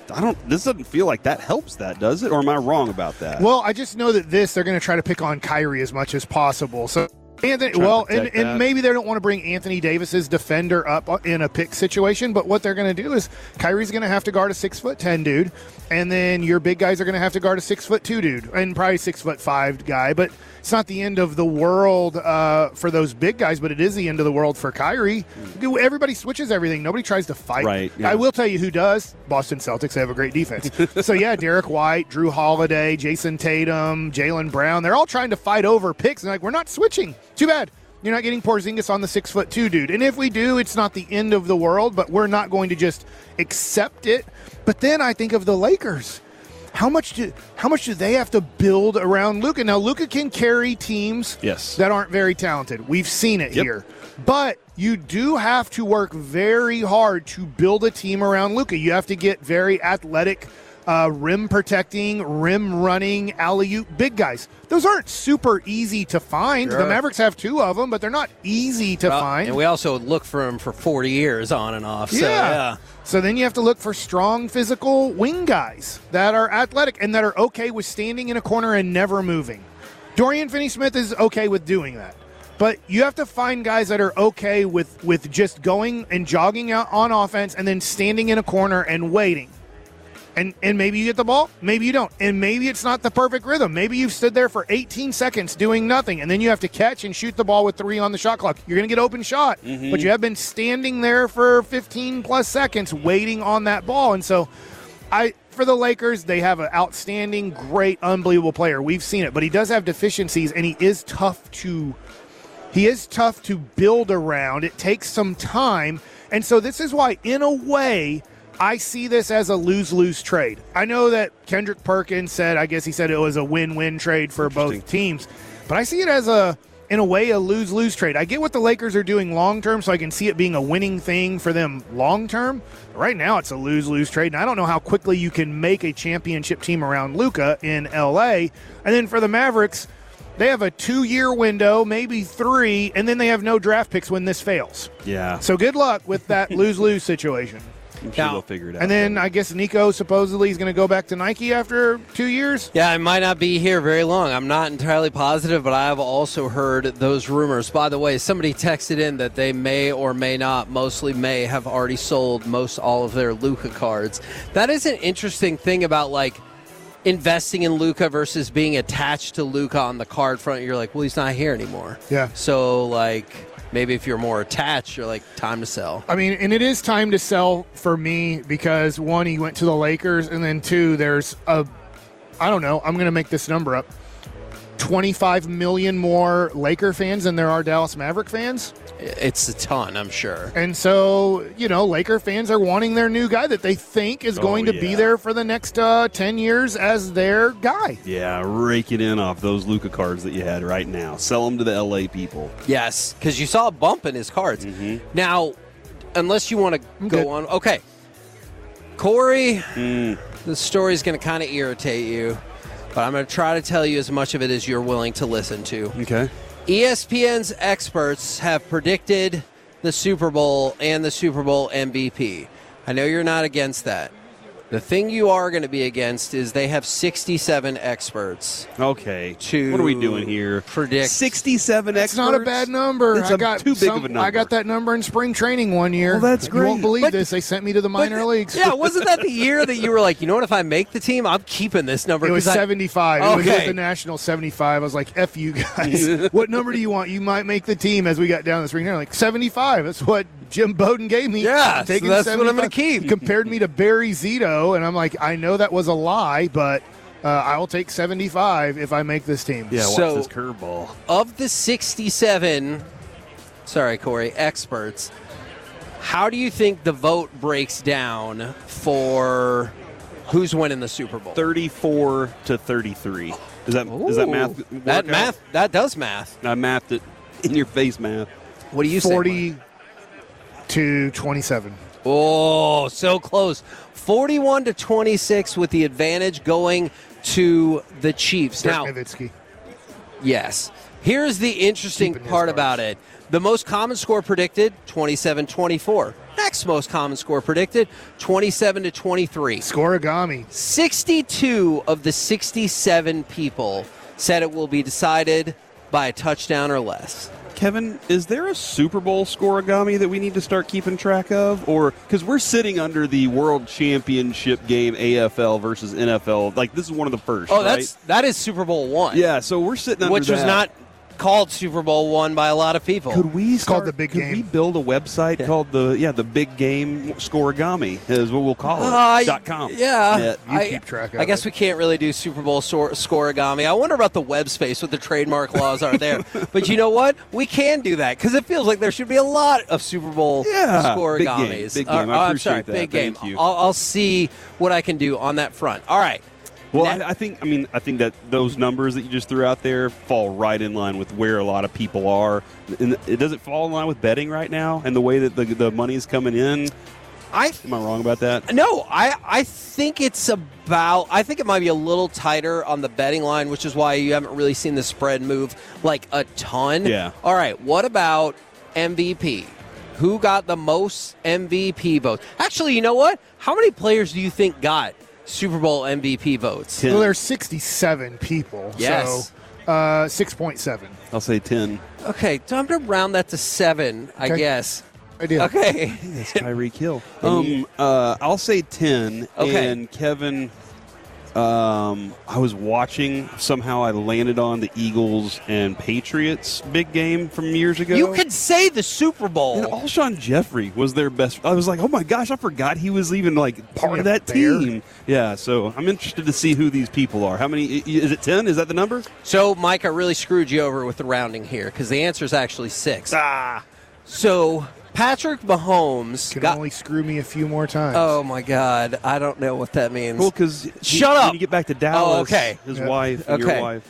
I don't. This doesn't feel like that helps that, does it? Or am I wrong about that? Well, I just know that this, they're going to try to pick on Kyrie as much as possible. So, Anthony, well, and, and maybe they don't want to bring Anthony Davis's defender up in a pick situation, but what they're going to do is Kyrie's going to have to guard a six foot ten dude, and then your big guys are going to have to guard a six foot two dude, and probably six foot five guy. But it's not the end of the world uh, for those big guys, but it is the end of the world for Kyrie. Everybody switches everything. Nobody tries to fight. Right, yeah. I will tell you who does. Boston Celtics. They have a great defense. So, yeah, Derek White, Drew Holiday, Jason Tatum, Jaylen Brown, they're all trying to fight over picks. And like, we're not switching. Too bad. You're not getting Porzingis on the six foot two dude. And if we do, it's not the end of the world, but we're not going to just accept it. But then I think of the Lakers. How much do how much do they have to build around Luka? Now, Luka can carry teams yes. that aren't very talented. We've seen it yep. here. But you do have to work very hard to build a team around Luka. You have to get very athletic, uh, rim protecting, rim running, alley-oop big guys. Those aren't super easy to find. Sure. The Mavericks have two of them, but they're not easy to well, find. And we also look for them for forty years on and off. So, yeah. yeah. So then you have to look for strong physical wing guys that are athletic and that are okay with standing in a corner and never moving. Dorian Finney-Smith is okay with doing that. But you have to find guys that are okay with, with just going and jogging out on offense and then standing in a corner and waiting. And and maybe you get the ball, maybe you don't. And maybe it's not the perfect rhythm. Maybe you've stood there for eighteen seconds doing nothing, and then you have to catch and shoot the ball with three on the shot clock. You're going to get open shot, mm-hmm. but you have been standing there for fifteen-plus seconds waiting on that ball. And so I for the Lakers, they have an outstanding, great, unbelievable player. We've seen it, but he does have deficiencies, and he is tough to he is tough to build around. It takes some time. And so this is why, in a way, I see this as a lose-lose trade. I know that Kendrick Perkins said, I guess he said it was a win-win trade for both teams, but I see it as a, in a way, a lose-lose trade. I get what the Lakers are doing long-term, so I can see it being a winning thing for them long-term. Right now, it's a lose-lose trade, and I don't know how quickly you can make a championship team around Luka in L A. And then for the Mavericks, they have a two-year window, maybe three, and then they have no draft picks when this fails. Yeah. So good luck with that lose-lose situation. I'm sure now, they'll figure it out. And then I guess Nico supposedly is going to go back to Nike after two years. Yeah, I might not be here very long. I'm not entirely positive, but I have also heard those rumors. By the way, somebody texted in that they may or may not, mostly may, have already sold most all of their Luka cards. That is an interesting thing about, like, investing in Luka versus being attached to Luka on the card front. You're like, well, he's not here anymore. Yeah. So, like, maybe if you're more attached, you're like, time to sell. I mean, and it is time to sell for me because, one, he went to the Lakers, and then, two, there's a, I don't know, I'm going to make this number up, twenty-five million more Laker fans than there are Dallas Maverick fans. It's a ton, I'm sure. And so, you know, Laker fans are wanting their new guy that they think is Oh, going to yeah. be there for the next uh, ten years as their guy. Yeah, rake it in off those Luka cards that you had right now. Sell them to the L A people. Yes, because you saw a bump in his cards. Mm-hmm. Now, unless you want to I'm go good. on. Okay. Corey, Mm. the story's going to kind of irritate you, but I'm going to try to tell you as much of it as you're willing to listen to. Okay. E S P N's experts have predicted the Super Bowl and the Super Bowl M V P. I know you're not against that. The thing you are going to be against is they have sixty-seven experts. Okay. To what are we doing here? Predict sixty-seven That's experts. not a bad number. It's I a got too big some- of a number. I got that number in spring training one year. Well, that's You great. won't believe But- this. They sent me to the minor But- leagues. Yeah, wasn't that the year that you were like, you know what, if I make the team, I'm keeping this number? It was 'cause I- seventy-five. It was Okay. with the National seventy-five. I was like, F you guys. What number do you want? You might make the team as we got down the string there. Like, seventy-five. That's what Jim Bowden gave me. Yeah, I'm so taking that's what I'm gonna seventy-five. keep. He compared me to Barry Zito, and I'm like, I know that was a lie, but uh, I'll take seventy-five if I make this team. Yeah, watch So- this curveball. Of the sixty-seven, sorry, Corey, experts, how do you think the vote breaks down for who's winning the Super Bowl? thirty-four to thirty-three. Is that is that Ooh, math? work That out? math, that does math. I mathed it in your face, math. What do you say? forty to twenty-seven. Oh, so close. forty-one to twenty-six with the advantage going to the Chiefs. Dirk Now, Nowitzki. yes. Here's the interesting Keeping his part cards. about it. The most common score predicted, twenty-seven twenty-four. Mac's most common score predicted, twenty-seven to twenty-three. Scoregami. sixty-two of the sixty-seven people said it will be decided by a touchdown or less. Kevin, is there a Super Bowl scoregami that we need to start keeping track of? Or because we're sitting under the World Championship game, A F L versus N F L. Like, this is one of the first, Oh, right? that's that is Super Bowl one. Yeah, so we're sitting under Which that. was not called Super Bowl one by a lot of people. Could we It's called start, the Big could Game. we build a website Yeah. called the yeah the Big Game Scoregami is what we'll call it Uh, dot com. Yeah, Yeah, you I, keep track of I guess it. we can't really do Super Bowl sor- scoregami. I wonder about the web space, what the trademark laws are there. But you know what? We can do that because it feels like there should be a lot of Super Bowl Yeah, scoregamis. big game, big Uh, game. I oh, I'm appreciate sorry, that. big game. Thank you. I'll, I'll see what I can do on that front. All right. Well, Net- I, I think I mean I think that those numbers that you just threw out there fall right in line with where a lot of people are. And it does it fall in line with betting right now and the way that the the money's coming in. I Am I wrong about that? No, I, I think it's about, I think it might be a little tighter on the betting line, which is why you haven't really seen the spread move like a ton. Yeah. All right, what about M V P? Who got the most M V P votes? Actually, you know what? How many players do you think got Super Bowl M V P votes? Ten. Well, there's sixty-seven people. Yes. So uh, six point seven. I'll say ten. Okay, time to round that to seven, I Okay. guess. I did. Okay. It's Tyreek Hill. Um, uh, I'll say ten. Okay. And Kevin, um, I was watching. Somehow I landed on the Eagles and Patriots big game from years ago. You could say the Super And Bowl. Alshon Jeffrey was their best. I was like, oh my gosh, I forgot he was even like part he of a that Bear? team. Yeah, so I'm interested to see who these people are. How many? Is it ten? Is that the number? So, Mike, I really screwed you over with the rounding here because the answer is actually six. Ah, So Patrick Mahomes Can got. only screw me a few more times. Oh my God! I don't know what that means. well, because Shut up! When you get back to Dallas, Oh, okay. his Yeah. wife, and Okay. your wife.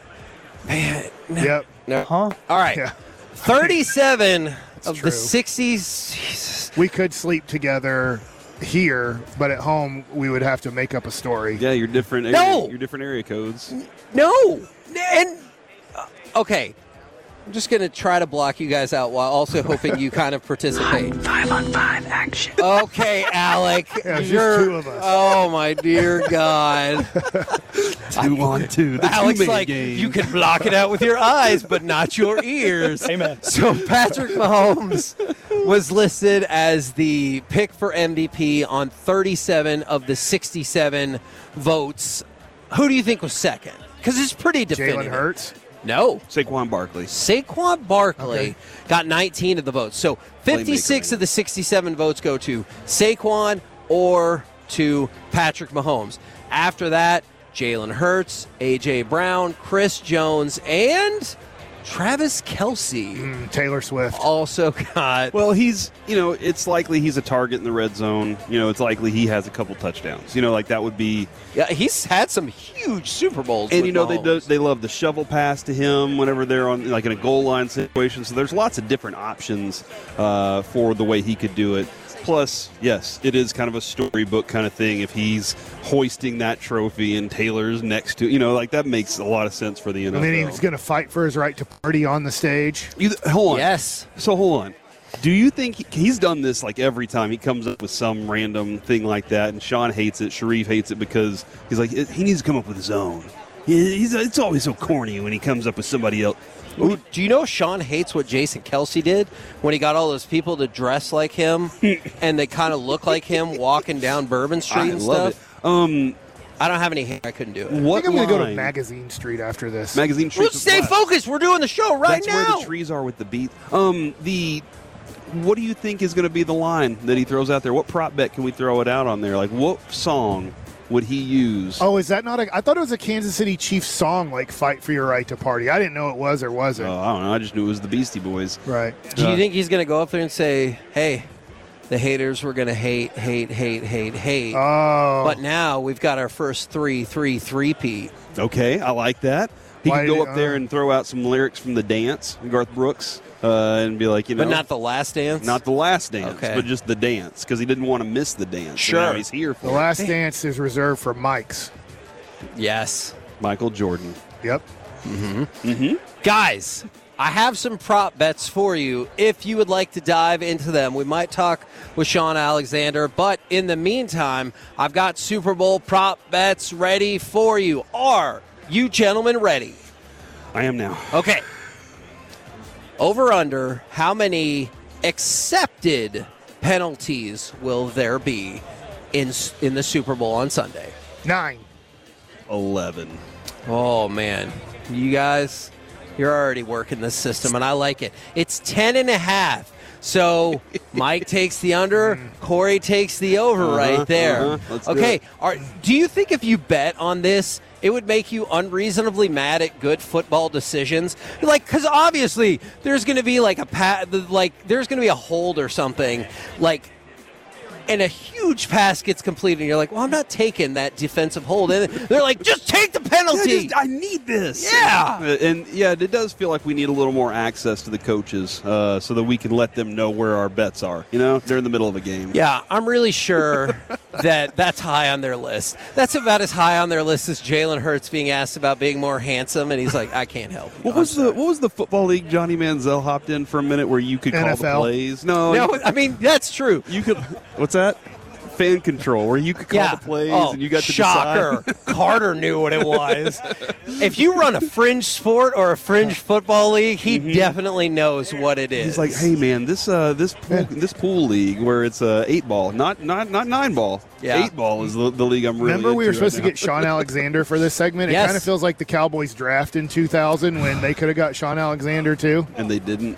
Man, Yep. no. Huh? All right, Yeah. thirty-seven of true. the sixties. Jesus. We could sleep together here, but at home we would have to make up a story. Yeah, your different. No! Area, your different area codes. No, and uh, okay. I'm just gonna try to block you guys out while also hoping you kind of participate. Five on five action. Okay, Alec. Yeah, it's just you're- two of us. Oh my dear God. Two on two. The Alex, two-man like, game. you can block it out with your eyes, but not your ears. Amen. So Patrick Mahomes was listed as the pick for M V P on thirty-seven of the sixty-seven votes. Who do you think was second? Because it's pretty definitive. Jalen Hurts. No. Saquon Barkley. Saquon Barkley Okay. got nineteen of the votes. So fifty-six Playmaker. of the sixty-seven votes go to Saquon or to Patrick Mahomes. After that, Jalen Hurts, A J Brown, Chris Jones, and Travis Kelce Mm, Taylor Swift. also got. Well, he's, you know, it's likely he's a target in the red zone. You know, it's likely he has a couple touchdowns. You know, like that would be. Yeah, he's had some huge Super Bowls. And with you know they do, Mahomes. they love the shovel pass to him whenever they're on like in a goal line situation. So there's lots of different options uh, for the way he could do it. Plus, yes, it is kind of a storybook kind of thing. If he's hoisting that trophy and Taylor's next to, you know, like that makes a lot of sense for the N F L. And then he's going to fight for his right to party on the stage. You, hold on. Yes. So hold on. Do you think he, he's done this like every time he comes up with some random thing like that? And Sean hates it. Sharif hates it because he's like he needs to come up with his own. He- He's it's always so corny when he comes up with somebody else. Ooh, do you know Sean hates what Jason Kelsey did when he got all those people to dress like him and they kind of look like him walking down Bourbon Street I and love stuff? it. Um, I don't have any hair. I couldn't do it. I what think I'm going to go to line- Magazine Street after this. Magazine Street. Let's stay focused. We're doing the show right That's now. where the trees are with the beat. Um, the what do you think is going to be the line that he throws out there? What prop bet can we throw it out on there? Like what song would he use? Oh, is that not a? I thought it was a Kansas City Chiefs song, like "Fight for Your Right to Party." I didn't know it was or wasn't. Oh, I don't know. I just knew it was the Beastie Boys. Right. Do you Uh, think he's going to go up there and say, hey, the haters were going to hate, hate, hate, hate, hate. Oh. But now we've got our first three, three, three-peat. Okay, I like that. He Why can go did- up there uh, and throw out some lyrics from the dance, Garth Brooks, uh, and be like, you know, But not the last dance? not the last dance, Okay. but just the dance, because he didn't want to miss the dance. Sure. And now he's here for The it. Last Dance is reserved for Mike's. Yes. Michael Jordan. Yep. Guys, I have some prop bets for you if you would like to dive into them. We might talk with Sean Alexander, but in the meantime, I've got Super Bowl prop bets ready for you. Are you gentlemen ready? I am now. Okay. Over under, how many accepted penalties will there be in in the Super Bowl on Sunday? Nine. eleven. Oh, man. You guys, you're already working this system, and I like it. It's ten and a half. So Mike takes the under, Corey takes the over uh-huh, right there. Uh-huh. Let's Okay. do, Are, do you think if you bet on this, it would make you unreasonably mad at good football decisions? Like, because obviously there's going to be like a pa- like there's going to be a hold or something, like, and a huge pass gets completed, and you're like, well, I'm not taking that defensive hold. And they're like, just take the penalty. Yeah, just, I need this. Yeah. Uh, And, yeah, it does feel like we need a little more access to the coaches uh, so that we can let them know where our bets are, you know? They're in the middle of a game. Yeah, I'm really sure that that's high on their list. That's about as high on their list as Jalen Hurts being asked about being more handsome, and he's like, I can't help you. What was the What was the football league Johnny Manziel hopped in for a minute where you could N call F L? the plays? No, No, I mean, that's true. you could. What's that? Fan control, where you could call Yeah. the plays Oh, and you got to shocker. decide. Carter knew what it was. If you run a fringe sport or a fringe football league, he definitely knows what it is. He's like, hey man, this uh this pool, this pool league where it's uh, eight ball, not not not nine ball. Yeah. Eight ball is the, the league I'm really. Remember we were into supposed right to now. get Sean Alexander for this segment? It Yes. kind of feels like the Cowboys draft in two thousand when they could have got Sean Alexander too. and they didn't.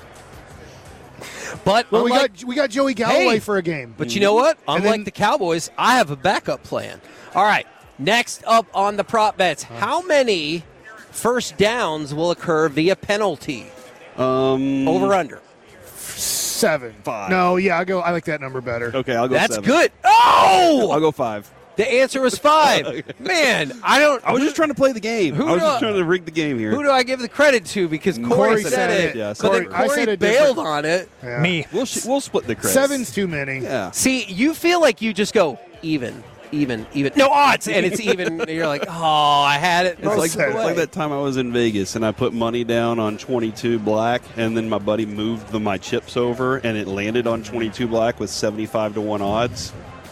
but Well, we unlike- got we got Joey Galloway Hey, for a game. But you know what? And Unlike then- the Cowboys, I have a backup plan. All right, next up on the prop bets, how many first downs will occur via penalty? Um, Over under. Seven. Five. No, yeah, I go. I like that number better. Okay, I'll go. That's seven. good. Oh! I'll go five. The answer was five. Man, I don't. I was just trying to play the game. Who I was do just I- trying to rig the game here. Who do I give the credit to? Because Corey, Corey said, said it. it. Yeah, but then Corey- I Corey said it bailed different. on it. Yeah. Me. We'll sh- we'll split the credit. Seven's too many. Yeah. See, you feel like you just go even, even, even. No odds, and it's even. And you're like, oh, I had it. It's most like, of the it's way. like that time I was in Vegas and I put money down on twenty-two black, and then my buddy moved the, my chips over and it landed on twenty-two black with seventy-five to one odds.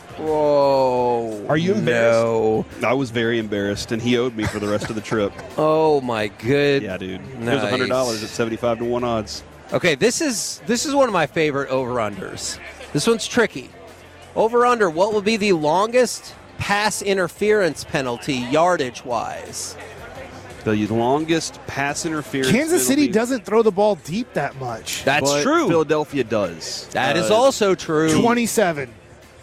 Whoa. Are you embarrassed? No. I was very embarrassed, and he owed me for the rest of the trip. Oh my good. Yeah, dude. It was Nice. one hundred dollars at seventy-five to one odds. Okay, this is this is one of my favorite over-unders. This one's tricky. Over-under, what will be the longest pass interference penalty yardage-wise? The longest pass interference. Kansas City penalty, doesn't throw the ball deep that much. That's but true. Philadelphia does. That is Uh, also true. twenty-seven.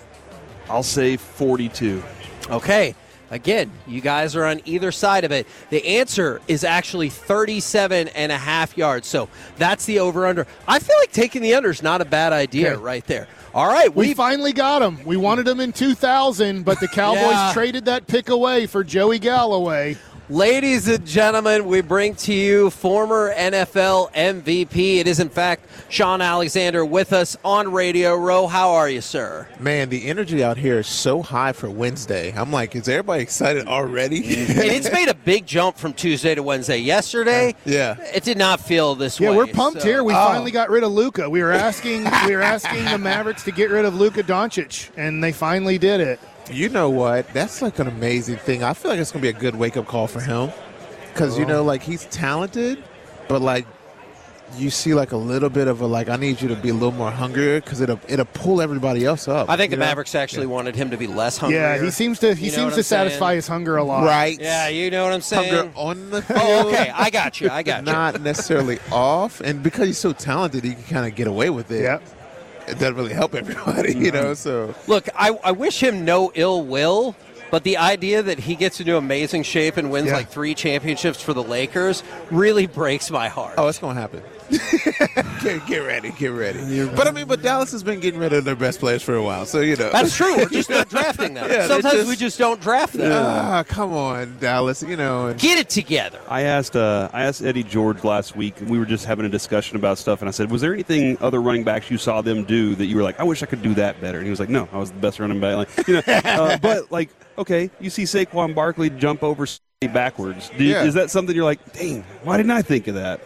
I'll say forty-two. Okay. Again, you guys are on either side of it. The answer is actually thirty-seven and a half yards. So that's the over-under. I feel like taking the under is not a bad idea Okay. right there. All right. We We finally got him. We wanted him in two thousand, but the Cowboys Yeah. traded that pick away for Joey Galloway. Ladies and gentlemen, we bring to you former N F L M V P. It is, in fact, Sean Alexander with us on Radio Row. How are you, sir? Man, the energy out here is so high for Wednesday. I'm like, is everybody excited already? And it's made a big jump from Tuesday to Wednesday. Yesterday, Yeah. it did not feel this Yeah, way. we're pumped so- here. We Oh. finally got rid of Luka. We were asking we were asking the Mavericks to get rid of Luka Doncic, and they finally did it. You know what? That's like an amazing thing. I feel like it's going to be a good wake-up call for him because, you know, like he's talented, but like you see like a little bit of a like, I need you to be a little more hungrier because it'll, it'll pull everybody else up. I think the you know? Mavericks actually wanted him to be less hungry. Yeah, he seems to he You know seems what to I'm satisfy saying? his hunger a lot. Right. Yeah, you know what I'm saying? Hunger on the field. Oh, okay. I got you. I got you. Not necessarily off. And because he's so talented, he can kind of get away with it. Yep. It doesn't really help everybody, you know, so. Look, I, I wish him no ill will, but the idea that he gets into amazing shape and wins Yeah. like three championships for the Lakers really breaks my heart. Oh, it's going to happen. get, get ready, get ready. But I mean, but Dallas has been getting rid of their best players for a while, so you know. That's true. We're just not drafting them. Yeah, they Sometimes just- we just don't draft them. Ah, come on, Dallas. You know, and Get it together. I asked uh, I asked Eddie George last week. We were just having a discussion about stuff, and I said, "Was there anything other running backs you saw them do that you were like, I wish I could do that better?" And he was like, "No, I was the best running back." Like, you know, uh, but like, okay, you see Saquon Barkley jump over backwards. Do you- Yeah. Is that something you're like, dang, why didn't I think of that?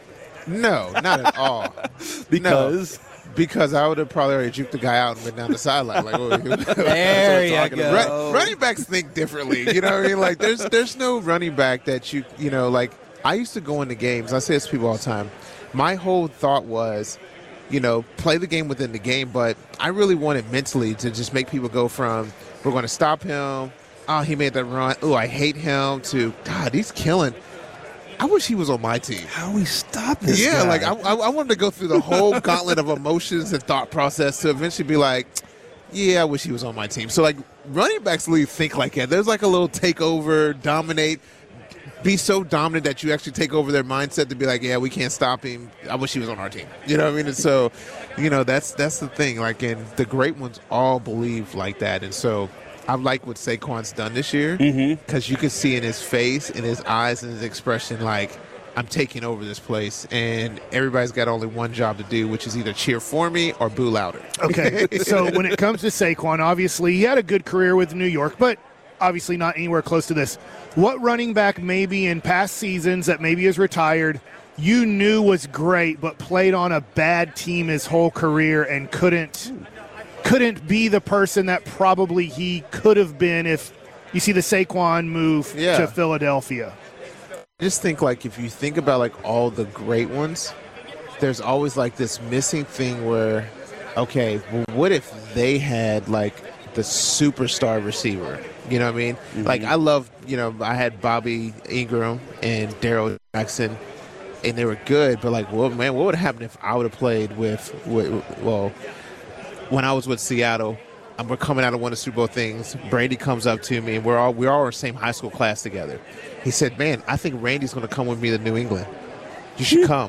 No, not at all. Because? No, because I would have probably already juked the guy out and went down the sideline. Like, oh, there you go. Run, running backs think differently. You know what I mean? Like, there's there's no running back that you, you know, like, I used to go into games. I say this to people all the time. My whole thought was, you know, play the game within the game, but I really wanted mentally to just make people go from, we're going to stop him, oh, he made that run, oh, I hate him, to, God, he's killing. I wish he was on my team. How we stop this Yeah, guy? like I, I, I wanted to go through the whole gauntlet of emotions and thought process to eventually be like, yeah, I wish he was on my team. So, like, running backs really think like that. There's like a little takeover, dominate, be so dominant that you actually take over their mindset to be like, yeah, we can't stop him. I wish he was on our team. You know what I mean? And so, you know, that's that's the thing. Like, and the great ones all believe like that. And so I like what Saquon's done this year because mm-hmm. you can see in his face, in his eyes, and his expression, like, I'm taking over this place, and everybody's got only one job to do, which is either cheer for me or boo louder. Okay, so when it comes to Saquon, obviously he had a good career with New York, but obviously not anywhere close to this. What running back maybe in past seasons that maybe is retired you knew was great but played on a bad team his whole career and couldn't couldn't be the person that probably he could have been if you see the Saquon move yeah. to Philadelphia? Just think, like, if you think about, like, all the great ones, there's always, like, this missing thing where, okay, well, what if they had, like, the superstar receiver? You know what I mean? Mm-hmm. Like, I love, you know, I had Bobby Ingram and Darrell Jackson, and they were good, but, like, well, man, what would happen if I would have played with, with well, when I was with Seattle, and we're coming out of one of the Super Bowl things, Brady comes up to me, and we're all we're all in the same high school class together. He said, man, I think Randy's going to come with me to New England. You should come.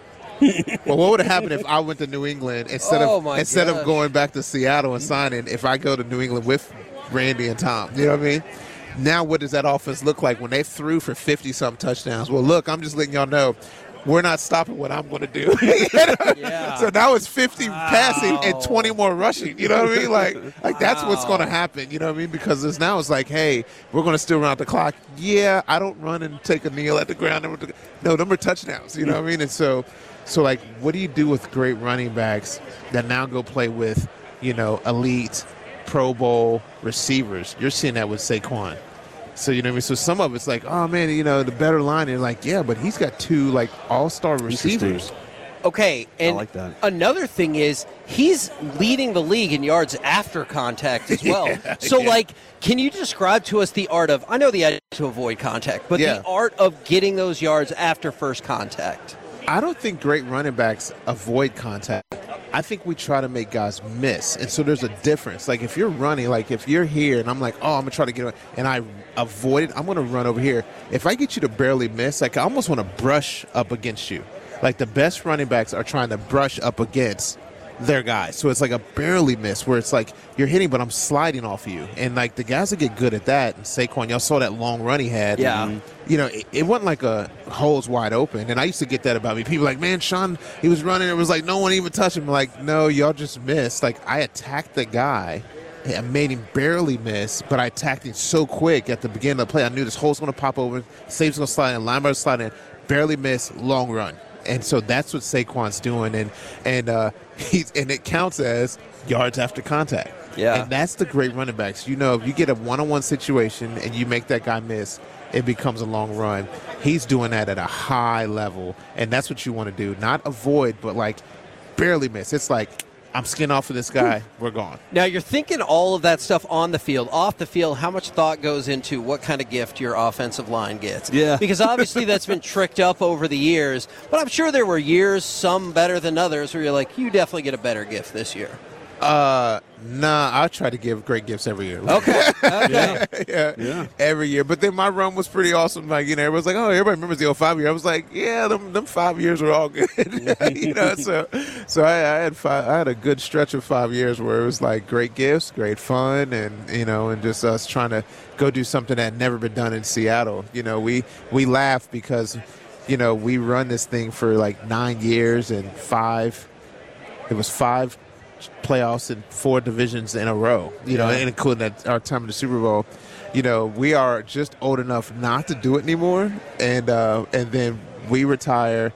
Well, what would have happened if I went to New England instead oh of instead gosh. of going back to Seattle and signing, if I go to New England with Randy and Tom? You know what I mean? Now what does that offense look like when they threw for fifty-something touchdowns? Well, look, I'm just letting y'all know, we're not stopping what I'm going to do. You know? Yeah. So now it's fifty wow. passing and twenty more rushing. You know what I mean? Like, like wow. that's what's going to happen. You know what I mean? Because it's now it's like, hey, we're going to still run out the clock. Yeah, I don't run and take a kneel at the ground. No, them are touchdowns. You know what I mean? And so, so like, what do you do with great running backs that now go play with, you know, elite Pro Bowl receivers? You're seeing that with Saquon. So, you know what I mean? So some of it's like, oh, man, you know, the better line. And like, yeah, but he's got two, like, all-star receivers. Okay, and I like that. Another thing is he's leading the league in yards after contact as well. yeah, so, yeah. like, can you describe to us the art of – I know the idea to avoid contact, but yeah. the art of getting those yards after first contact? I don't think great running backs avoid contact. I think we try to make guys miss. And so there's a difference. Like, if you're running, like, if you're here and I'm like, oh, I'm going to try to get – and I avoid it, I'm going to run over here. If I get you to barely miss, like, I almost want to brush up against you. Like, the best running backs are trying to brush up against their guys. So it's like a barely miss where it's like you're hitting, but I'm sliding off of you. And, like, the guys that get good at that, and Saquon, y'all saw that long run he had. Yeah. And, you know, it, it wasn't like a holes wide open. And I used to get that about me. People like, man, Sean, he was running. It was like no one even touched him. Like, no, y'all just missed. Like, I attacked the guy. I made him barely miss, but I attacked him so quick at the beginning of the play. I knew this hole's going to pop over. Safety's going to slide in. Linebacker's slide in. Barely miss, long run. And so that's what Saquon's doing, and and uh, he's and it counts as yards after contact. Yeah, and that's the great running backs. You know, if you get a one-on-one situation and you make that guy miss, it becomes a long run. He's doing that at a high level, and that's what you want to do. Not avoid, but like barely miss. It's like, I'm skinning off of this guy. We're gone. Now, you're thinking all of that stuff on the field. Off the field, how much thought goes into what kind of gift your offensive line gets? Yeah. Because obviously that's been tricked up over the years. But I'm sure there were years, some better than others, where you're like, you definitely get a better gift this year. Uh, nah, I try to give great gifts every year. Okay. okay. Yeah. yeah. Yeah. Every year. But then my run was pretty awesome. Like, you know, everybody's like, oh, everybody remembers the oh five year. I was like, yeah, them, them five years were all good. you know, so so I, I had five, I had a good stretch of five years where it was like great gifts, great fun, and, you know, and just us trying to go do something that had never been done in Seattle. You know, we, we laugh because, you know, we run this thing for like nine years and five, it was five playoffs in four divisions in a row, you know, yeah. and including at our time in the Super Bowl. You know, we are just old enough not to do it anymore, and uh, and then we retire.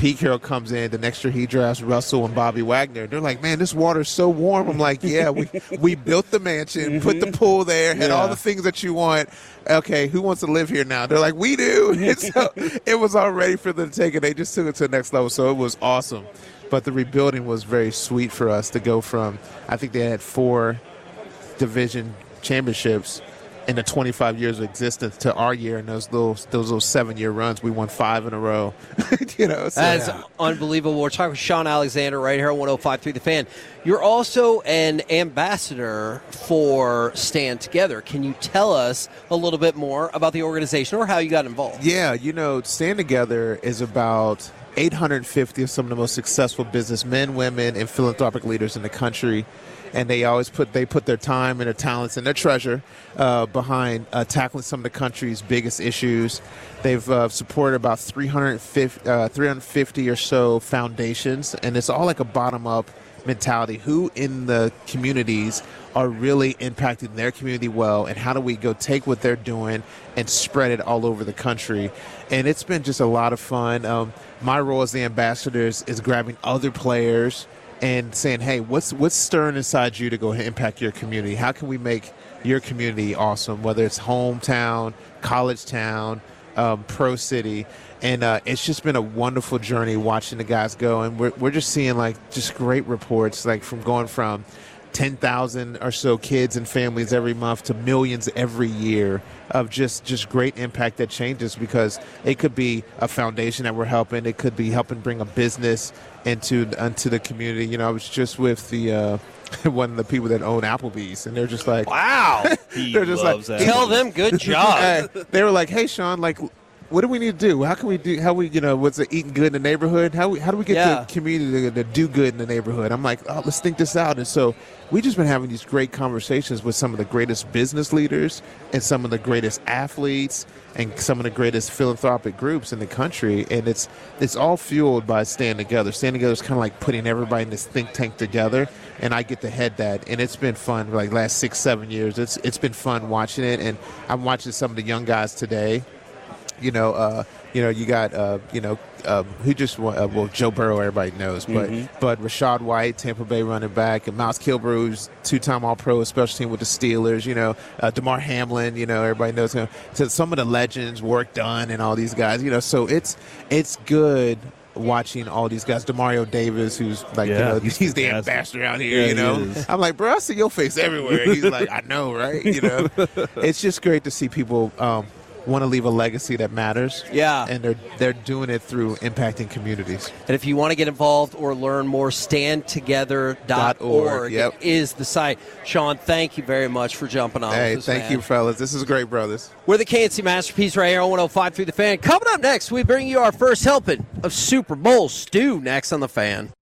Pete Carroll comes in. The next year he drafts Russell and Bobby Wagner. They're like, man, this water's so warm. I'm like, yeah, we we built the mansion, put the pool there, had Yeah. all the things that you want. Okay, who wants to live here now? They're like, we do. And so it was all ready for them to take it. They just took it to the next level. So it was awesome. But the rebuilding was very sweet for us to go from, I think they had four division championships in the twenty-five years of existence to our year, and those little those little seven year runs, we won five in a row. you know, so. That's unbelievable. We're talking with Sean Alexander right here on one oh five point three The Fan. You're also an ambassador for Stand Together. Can you tell us a little bit more about the organization or how you got involved? Yeah, you know, Stand Together is about eight hundred fifty of some of the most successful businessmen, women, and philanthropic leaders in the country. And they always put they put their time and their talents and their treasure uh, behind uh, tackling some of the country's biggest issues. They've uh, supported about three hundred fifty, uh, three hundred fifty or so foundations, and it's all like a bottom-up mentality. Who in the communities are really impacting their community well, and how do we go take what they're doing and spread it all over the country? And it's been just a lot of fun. Um, my role as the ambassador is, is grabbing other players and saying, hey, what's what's stirring inside you to go impact your community? How can we make your community awesome, whether it's hometown, college town, um, pro city? And uh, it's just been a wonderful journey watching the guys go. And we're, we're just seeing, like, just great reports, like from going from ten thousand or so kids and families every month to millions every year of just, just great impact that changes, because it could be a foundation that we're helping. It could be helping bring a business into into the community. You know, I was just with the uh, one of the people that own Applebee's, and they're just like, wow. they're just like, that. Tell them good job. Hey, they were like, hey, Sean, like, what do we need to do? How can we do? How we, you know, what's it, eating good in the neighborhood? How we, how do we get Yeah. the community to, to do good in the neighborhood? I'm like, oh, let's think this out. And so we just been having these great conversations with some of the greatest business leaders and some of the greatest athletes and some of the greatest philanthropic groups in the country. And it's it's all fueled by Stand Together. Stand Together is kind of like putting everybody in this think tank together, and I get to head that. And it's been fun for like last six, seven years. It's it's been fun watching it, and I'm watching some of the young guys today. You know, uh, you know, you got, uh, you know, um, who just won, uh, well, Joe Burrow, everybody knows, but Mhm. but Rashad White, Tampa Bay running back, and Miles Kilbrew, who's two-time All-Pro, special team with the Steelers. You know, uh, DeMar Hamlin. You know, everybody knows him. So some of the legends, Work Done, and all these guys. You know, so it's it's good watching all these guys. Demario Davis, who's like, Yeah, you know, he's he's the fantastic. ambassador out here. Yeah, you he know, is. I'm like, bro, I see your face everywhere. He's like, I know, right? You know, it's just great to see people Um, want to leave a legacy that matters. Yeah. And they're they're doing it through impacting communities. And if you want to get involved or learn more, stand together dot org Yep. is the site. Sean, thank you very much for jumping on Hey, with us, thank man. you, fellas. This is great, brothers. We're the K N C Masterpiece right here on one oh five point three The Fan. Coming up next, we bring you our first helping of Super Bowl stew next on The Fan.